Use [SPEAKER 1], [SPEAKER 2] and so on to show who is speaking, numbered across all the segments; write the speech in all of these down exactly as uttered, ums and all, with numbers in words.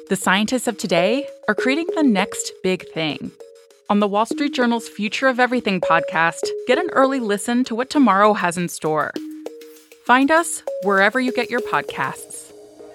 [SPEAKER 1] The scientists of today are creating the next big thing. On the Wall Street Journal's Future of Everything podcast, get an early listen to what tomorrow has in store. Find us wherever you get your podcasts.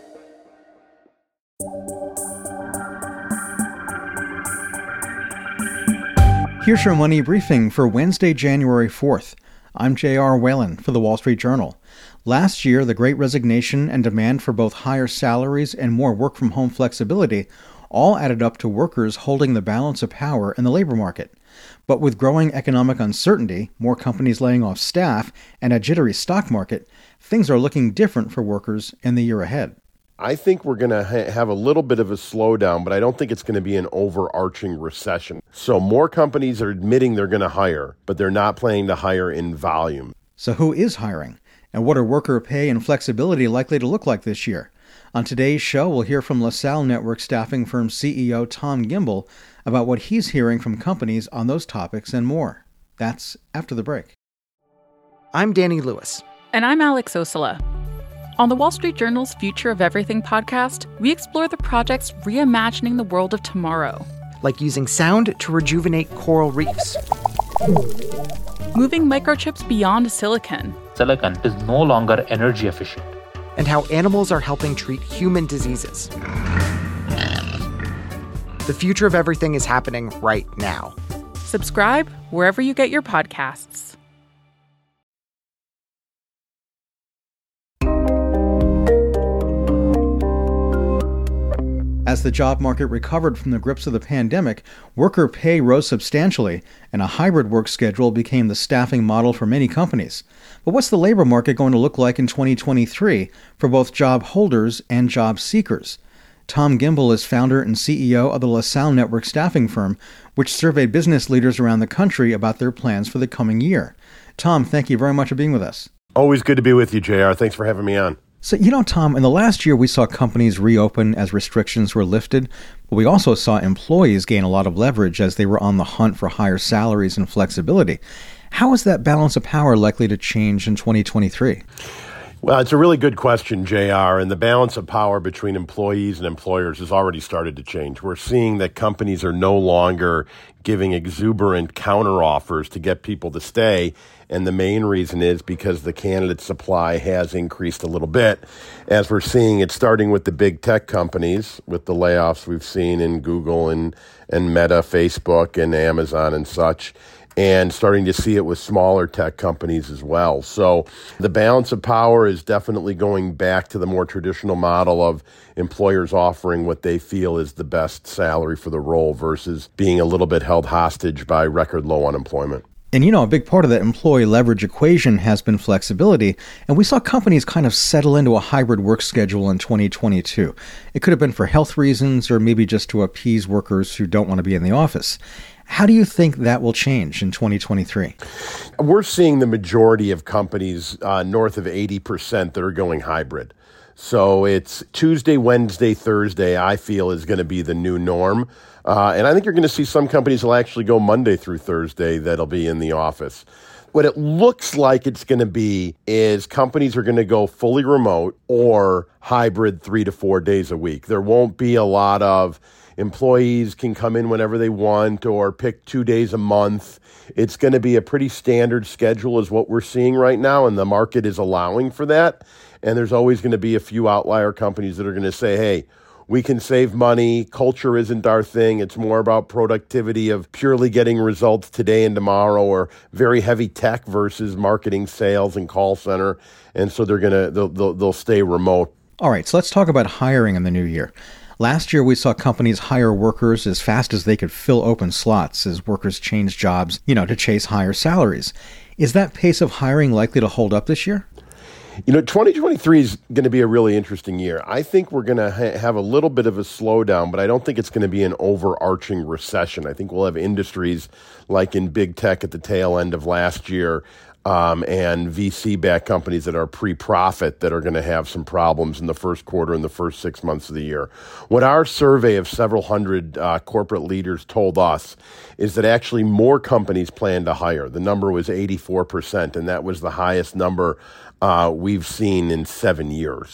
[SPEAKER 2] Here's your Money Briefing for Wednesday, January fourth. I'm J R. Whalen for the Wall Street Journal. Last year, the Great Resignation and demand for both higher salaries and more work-from-home flexibility all added up to workers holding the balance of power in the labor market. But with growing economic uncertainty, more companies laying off staff, and a jittery stock market, things are looking different for workers in the year ahead.
[SPEAKER 3] I think we're going to ha- have a little bit of a slowdown, but I don't think it's going to be an overarching recession. So more companies are admitting they're going to hire, but they're not planning to hire in volume.
[SPEAKER 2] So who is hiring? And what are worker pay and flexibility likely to look like this year? On today's show, we'll hear from LaSalle Network staffing firm C E O Tom Gimbel about what he's hearing from companies on those topics and more. That's after the break.
[SPEAKER 4] I'm Danny Lewis.
[SPEAKER 1] And I'm Alex Osala. On the Wall Street Journal's Future of Everything podcast, we explore the projects reimagining the world of tomorrow.
[SPEAKER 4] Like using sound to rejuvenate coral reefs.
[SPEAKER 1] Moving microchips beyond silicon.
[SPEAKER 5] Silicon is no longer energy efficient.
[SPEAKER 4] And how animals are helping treat human diseases. The future of everything is happening right now.
[SPEAKER 1] Subscribe wherever you get your podcasts.
[SPEAKER 2] As the job market recovered from the grips of the pandemic, worker pay rose substantially, and a hybrid work schedule became the staffing model for many companies. But what's the labor market going to look like in twenty twenty-three for both job holders and job seekers? Tom Gimbel is founder and C E O of the LaSalle Network staffing firm, which surveyed business leaders around the country about their plans for the coming year. Tom, thank you very much for being with us.
[SPEAKER 3] Always good to be with you, J R. Thanks for having me on.
[SPEAKER 2] So, you know, Tom, in the last year, we saw companies reopen as restrictions were lifted, but we also saw employees gain a lot of leverage as they were on the hunt for higher salaries and flexibility. How is that balance of power likely to change in twenty twenty-three?
[SPEAKER 3] Well, it's a really good question, J R, and the balance of power between employees and employers has already started to change. We're seeing that companies are no longer giving exuberant counteroffers to get people to stay, and the main reason is because the candidate supply has increased a little bit. As we're seeing it starting with the big tech companies, with the layoffs we've seen in Google and, and Meta, Facebook, and Amazon and such, and starting to see it with smaller tech companies as well. So the balance of power is definitely going back to the more traditional model of employers offering what they feel is the best salary for the role versus being a little bit held hostage by record low unemployment.
[SPEAKER 2] And you know, a big part of that employee leverage equation has been flexibility, and we saw companies kind of settle into a hybrid work schedule in twenty twenty-two. It could have been for health reasons or maybe just to appease workers who don't want to be in the office. How do you think that will change in twenty twenty-three?
[SPEAKER 3] We're seeing the majority of companies uh, north of eighty percent that are going hybrid. So it's Tuesday, Wednesday, Thursday, I feel, is going to be the new norm. Uh, and I think you're going to see some companies will actually go Monday through Thursday that'll be in the office. What it looks like it's going to be is companies are going to go fully remote or hybrid three to four days a week. There won't be a lot of employees can come in whenever they want or pick two days a month. It's going to be a pretty standard schedule is what we're seeing right now, and the market is allowing for that. And there's always going to be a few outlier companies that are going to say, hey, we can save money. Culture isn't our thing. It's more about productivity of purely getting results today and tomorrow, or very heavy tech versus marketing, sales, and call center. And so they're going to, they'll, they'll, they'll stay remote.
[SPEAKER 2] All right, so let's talk about hiring in the new year. Last year, we saw companies hire workers as fast as they could fill open slots as workers changed jobs, you know, to chase higher salaries. Is that pace of hiring likely to hold up this year?
[SPEAKER 3] You know, twenty twenty-three is going to be a really interesting year. I think we're going to ha- have a little bit of a slowdown, but I don't think it's going to be an overarching recession. I think we'll have industries like in big tech at the tail end of last year um, and V C-backed companies that are pre-profit that are going to have some problems in the first quarter and the first six months of the year. What our survey of several hundred uh, corporate leaders told us is that actually more companies plan to hire. The number was eighty-four percent, and that was the highest number Uh, we've seen in seven years.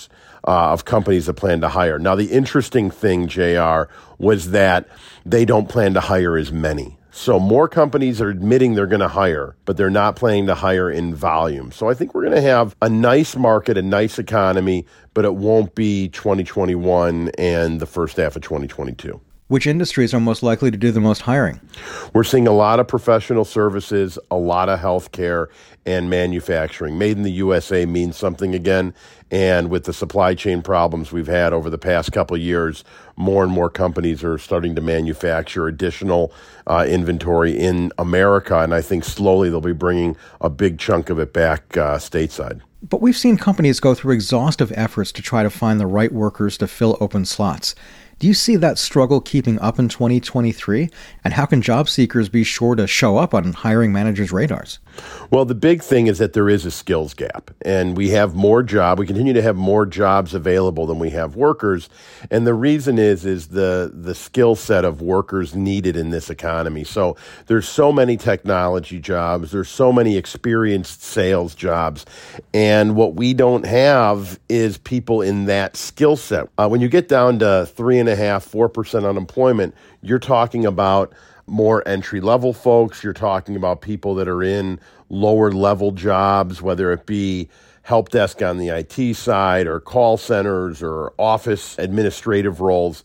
[SPEAKER 3] uh, of companies that plan to hire. Now, the interesting thing, J R, was that they don't plan to hire as many. So more companies are admitting they're going to hire, but they're not planning to hire in volume. So I think we're going to have a nice market, a nice economy, but it won't be twenty twenty-one and the first half of twenty twenty-two.
[SPEAKER 2] Which industries are most likely to do the most hiring?
[SPEAKER 3] We're seeing a lot of professional services, a lot of healthcare, and manufacturing. Made in the U S A means something again. And with the supply chain problems we've had over the past couple of years, more and more companies are starting to manufacture additional uh, inventory in America. And I think slowly they'll be bringing a big chunk of it back uh, stateside.
[SPEAKER 2] But we've seen companies go through exhaustive efforts to try to find the right workers to fill open slots. Do you see that struggle keeping up in twenty twenty-three? And how can job seekers be sure to show up on hiring managers' radars?
[SPEAKER 3] Well, the big thing is that there is a skills gap, and we have more job. We continue to have more jobs available than we have workers. And the reason is, is the, the skill set of workers needed in this economy. So there's so many technology jobs. There's so many experienced sales jobs. And what we don't have is people in that skill set. Uh, when you get down to three and a half, four percent unemployment, you're talking about more entry-level folks. You're talking about people that are in lower-level jobs, whether it be help desk on the I T side or call centers or office administrative roles.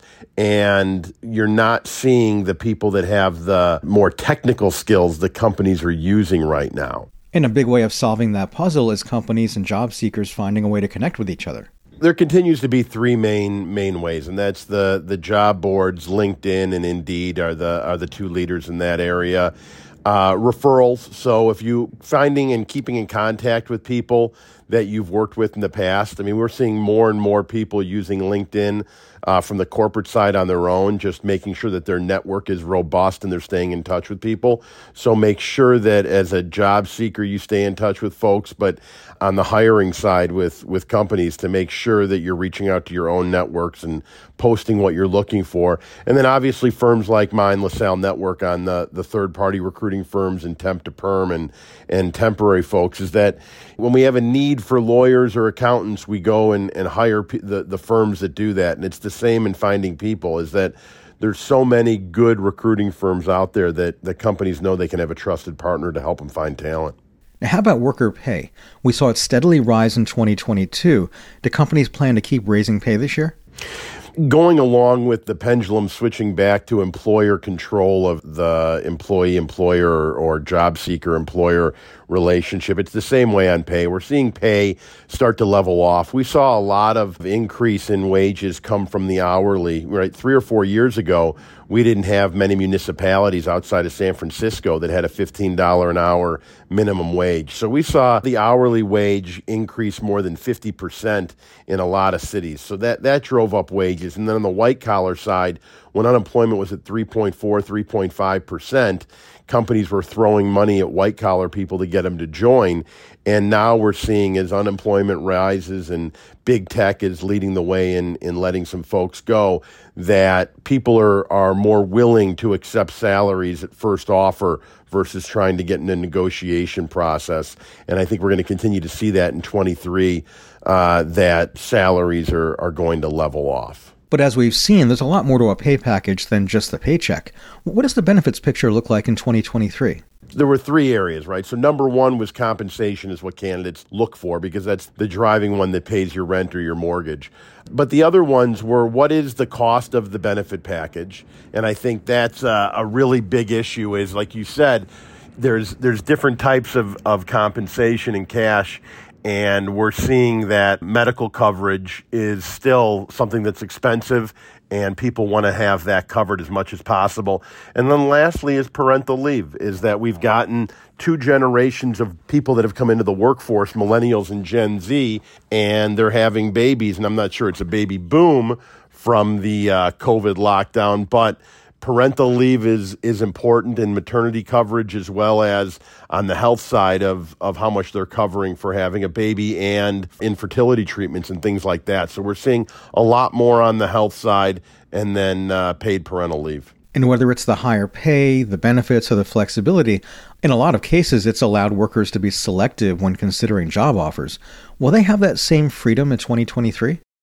[SPEAKER 3] And you're not seeing the people that have the more technical skills that companies are using right now.
[SPEAKER 2] And a big way of solving that puzzle is companies and job seekers finding a way to connect with each other.
[SPEAKER 3] There continues to be three main main ways, and that's the the job boards. LinkedIn and Indeed are the are the two leaders in that area. Uh, referrals. So if you finding and keeping in contact with people that you've worked with in the past. I mean, we're seeing more and more people using LinkedIn uh, from the corporate side on their own, just making sure that their network is robust and they're staying in touch with people. So make sure that as a job seeker, you stay in touch with folks, but on the hiring side with, with companies to make sure that you're reaching out to your own networks and posting what you're looking for. And then obviously firms like mine, LaSalle Network, on the, the third-party recruiting firms and temp to perm and, and temporary folks, is that when we have a need for lawyers or accountants, we go and, and hire p- the, the firms that do that. And it's the same in finding people, is that there's so many good recruiting firms out there that, that companies know they can have a trusted partner to help them find talent.
[SPEAKER 2] Now, how about worker pay? We saw it steadily rise in twenty twenty-two. Do companies plan to keep raising pay this year?
[SPEAKER 3] Going along with the pendulum switching back to employer control of the employee-employer or job seeker-employer relationship, it's the same way on pay. We're seeing pay start to level off. We saw a lot of increase in wages come from the hourly. Right, three or four years ago, we didn't have many municipalities outside of San Francisco that had a fifteen dollars an hour minimum wage. So we saw the hourly wage increase more than fifty percent in a lot of cities. So that, that drove up wages. And then on the white-collar side, when unemployment was at three point four, three point five percent, companies were throwing money at white-collar people to get them to join. And now we're seeing, as unemployment rises and big tech is leading the way in, in letting some folks go, that people are, are more willing to accept salaries at first offer versus trying to get in a negotiation process. And I think we're going to continue to see that in twenty-three, uh, that salaries are, are going to level off.
[SPEAKER 2] But as we've seen, there's a lot more to a pay package than just the paycheck. What does the benefits picture look like in twenty twenty-three?
[SPEAKER 3] There were three areas, right? So number one was compensation is what candidates look for, because that's the driving one that pays your rent or your mortgage. But the other ones were, what is the cost of the benefit package? And I think that's a, a really big issue, is, like you said, there's there's different types of, of compensation in cash. And we're seeing that medical coverage is still something that's expensive, and people want to have that covered as much as possible. And then lastly is parental leave, is that we've gotten two generations of people that have come into the workforce, millennials and Gen Z, and they're having babies. And I'm not sure it's a baby boom from the uh, COVID lockdown, but parental leave is is important in maternity coverage, as well as on the health side of, of how much they're covering for having a baby and infertility treatments and things like that. So we're seeing a lot more on the health side, and then uh, paid parental leave.
[SPEAKER 2] And whether it's the higher pay, the benefits, or the flexibility, in a lot of cases, it's allowed workers to be selective when considering job offers. Will they have that same freedom in twenty twenty-three?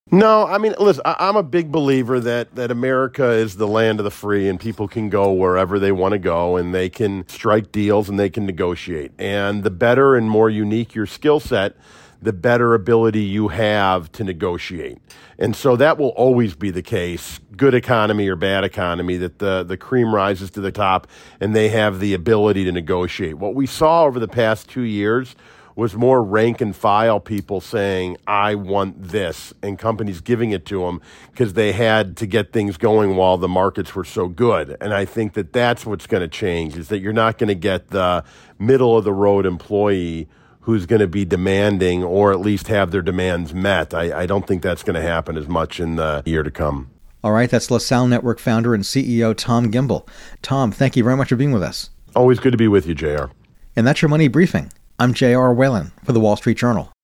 [SPEAKER 3] No, I mean, listen, I, I'm a big believer that, that America is the land of the free and people can go wherever they want to go and they can strike deals and they can negotiate. And the better and more unique your skill set, the better ability you have to negotiate. And so that will always be the case, good economy or bad economy, that the, the cream rises to the top and they have the ability to negotiate. What we saw over the past two years was more rank and file people saying, I want this, and companies giving it to them because they had to get things going while the markets were so good. And I think that that's what's going to change, is that you're not going to get the middle of the road employee who's going to be demanding or at least have their demands met. I, I don't think that's going to happen as much in the year to come.
[SPEAKER 2] All right, that's LaSalle Network founder and C E O Tom Gimbel. Tom, thank you very much for being with us.
[SPEAKER 3] Always good to be with you, J R.
[SPEAKER 2] And that's your Money Briefing. I'm J R Whalen for the Wall Street Journal.